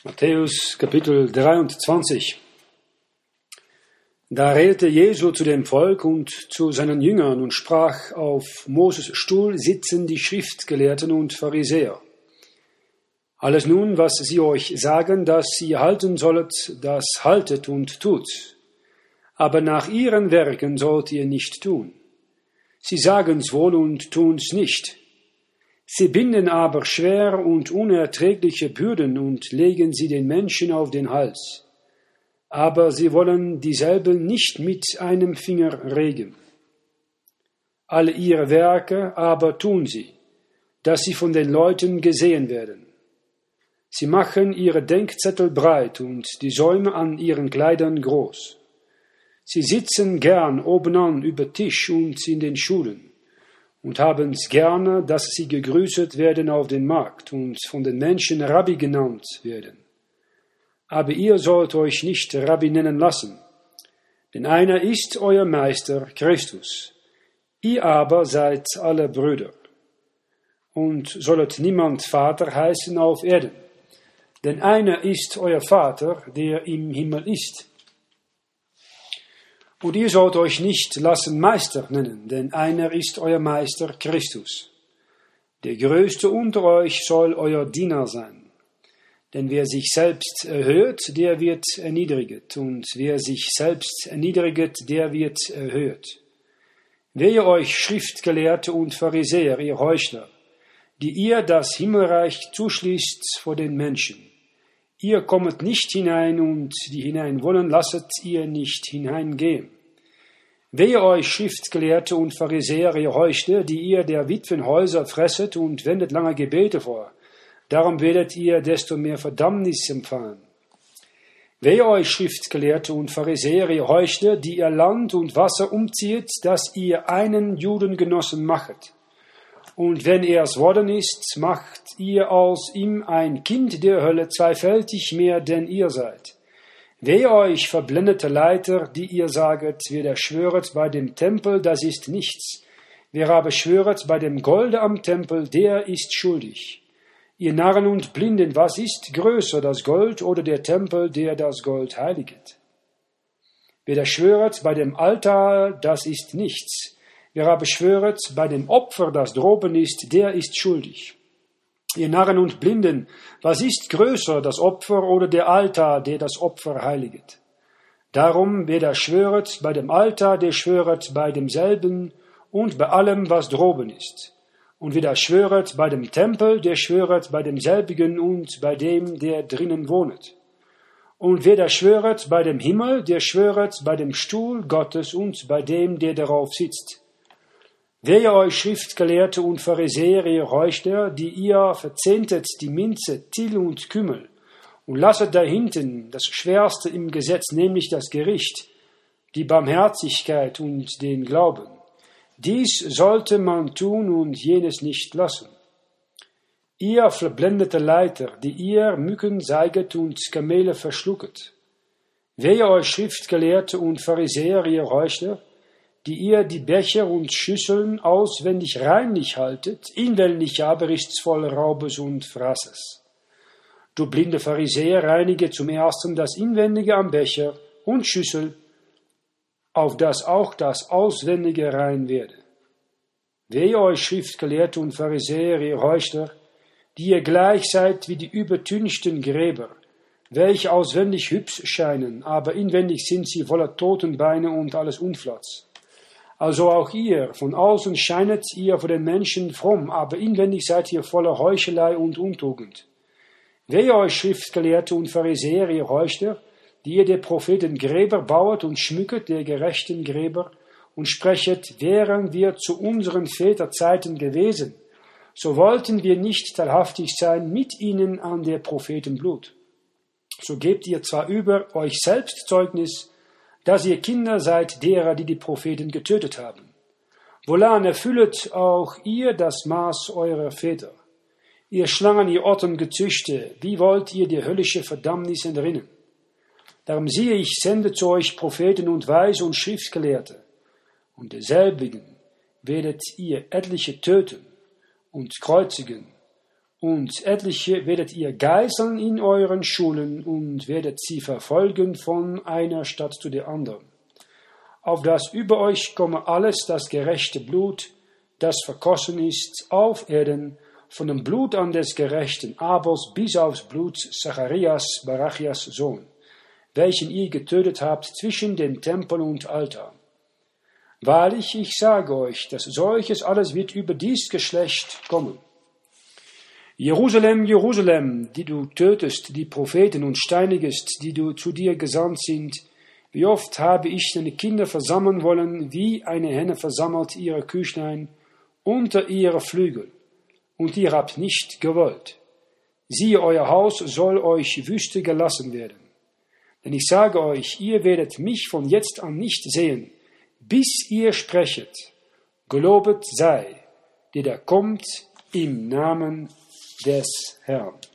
Matthäus Kapitel 23. Da redete Jesu zu dem Volk und zu seinen Jüngern und sprach: Auf Moses Stuhl sitzen die Schriftgelehrten und Pharisäer. Alles nun, was sie euch sagen, dass ihr halten sollet, das haltet und tut. Aber nach ihren Werken sollt ihr nicht tun. Sie sagen's wohl und tun's nicht. Sie binden aber schwer und unerträgliche Bürden und legen sie den Menschen auf den Hals. Aber sie wollen dieselben nicht mit einem Finger regen. Alle ihre Werke aber tun sie, dass sie von den Leuten gesehen werden. Sie machen ihre Denkzettel breit und die Säume an ihren Kleidern groß. Sie sitzen gern obenan über Tisch und in den Schulen und haben's gerne, dass sie gegrüßet werden auf den Markt und von den Menschen Rabbi genannt werden. Aber ihr sollt euch nicht Rabbi nennen lassen, denn einer ist euer Meister, Christus. Ihr aber seid alle Brüder. Und sollet niemand Vater heißen auf Erden, denn einer ist euer Vater, der im Himmel ist. Und ihr sollt euch nicht lassen Meister nennen, denn einer ist euer Meister, Christus. Der Größte unter euch soll euer Diener sein. Denn wer sich selbst erhöht, der wird erniedriget, und wer sich selbst erniedriget, der wird erhöht. Wehe euch, Schriftgelehrte und Pharisäer, ihr Heuchler, die ihr das Himmelreich zuschließt vor den Menschen. Ihr kommet nicht hinein, und die hinein wollen, lasset ihr nicht hineingehen. Wehe euch, Schriftgelehrte und Pharisäer, ihr Heuchler, die ihr der Witwen Häuser fresset und wendet lange Gebete vor. Darum werdet ihr desto mehr Verdammnis empfangen. Wehe euch, Schriftgelehrte und Pharisäer, ihr Heuchler, die ihr Land und Wasser umzieht, dass ihr einen Judengenossen machet. Und wenn er's worden ist, macht ihr aus ihm ein Kind der Hölle zweifältig mehr, denn ihr seid. Wehe euch, verblendete Leiter, die ihr saget, wer da schwöret bei dem Tempel, das ist nichts. Wer aber schwöret bei dem Golde am Tempel, der ist schuldig. Ihr Narren und Blinden, was ist größer, das Gold oder der Tempel, der das Gold heiliget? Wer da schwöret bei dem Altar, das ist nichts. Wer aber schwöret bei dem Opfer, das droben ist, der ist schuldig. Ihr Narren und Blinden, was ist größer, das Opfer oder der Altar, der das Opfer heiliget? Darum, wer da schwöret bei dem Altar, der schwöret bei demselben und bei allem, was droben ist. Und wer da schwöret bei dem Tempel, der schwöret bei demselbigen und bei dem, der drinnen wohnet. Und wer da schwöret bei dem Himmel, der schwöret bei dem Stuhl Gottes und bei dem, der darauf sitzt. Wehe euch, Schriftgelehrte und Pharisäer, ihr Heuchler, die ihr verzehntet die Minze, Till und Kümmel, und lasset dahinten das Schwerste im Gesetz, nämlich das Gericht, die Barmherzigkeit und den Glauben. Dies sollte man tun und jenes nicht lassen. Ihr verblendete Leiter, die ihr Mücken seiget und Kamele verschlucket. Wehe euch, Schriftgelehrte und Pharisäer, ihr Heuchler, die ihr die Becher und Schüsseln auswendig reinlich haltet, inwendig aber ist's voll Raubes und Frasses. Du blinde Pharisäer, reinige zum ersten das Inwendige am Becher und Schüssel, auf das auch das Auswendige rein werde. Wehe euch, Schriftgelehrte und Pharisäer, ihr Heuchler, die ihr gleich seid wie die übertünchten Gräber, welche auswendig hübsch scheinen, aber inwendig sind sie voller Totenbeine und alles Unflatz. Also auch ihr, von außen scheinet ihr vor den Menschen fromm, aber inwendig seid ihr voller Heuchelei und Untugend. Wehe euch, Schriftgelehrte und Pharisäer, ihr Heuchler, die ihr der Propheten Gräber bauet und schmücket der gerechten Gräber und sprechet, wären wir zu unseren Väterzeiten gewesen, so wollten wir nicht teilhaftig sein mit ihnen an der Propheten Blut. So gebt ihr zwar über euch selbst Zeugnis, dass ihr Kinder seid derer, die die Propheten getötet haben. Wohlan erfüllet auch ihr das Maß eurer Väter. Ihr Schlangen, ihr Ottengezüchte, wie wollt ihr die höllische Verdammnis entrinnen? Darum siehe, ich sende zu euch Propheten und Weise und Schriftgelehrte, und derselbigen werdet ihr etliche töten und kreuzigen Und etliche werdet ihr geißeln in euren Schulen und werdet sie verfolgen von einer Stadt zu der anderen. Auf das über euch komme alles das gerechte Blut, das vergossen ist auf Erden, von dem Blut an des gerechten Abels bis aufs Blut Zacharias, Barachias Sohn, welchen ihr getötet habt zwischen dem Tempel und Altar. Wahrlich, ich sage euch, dass solches alles wird über dies Geschlecht kommen. Jerusalem, Jerusalem, die du tötest, die Propheten und steinigest, die du zu dir gesandt sind, wie oft habe ich deine Kinder versammeln wollen, wie eine Henne versammelt ihre Küchlein unter ihre Flügel, und ihr habt nicht gewollt. Siehe, euer Haus soll euch Wüste gelassen werden. Denn ich sage euch, ihr werdet mich von jetzt an nicht sehen, bis ihr sprechet, gelobet sei, der da kommt im Namen des Herrn.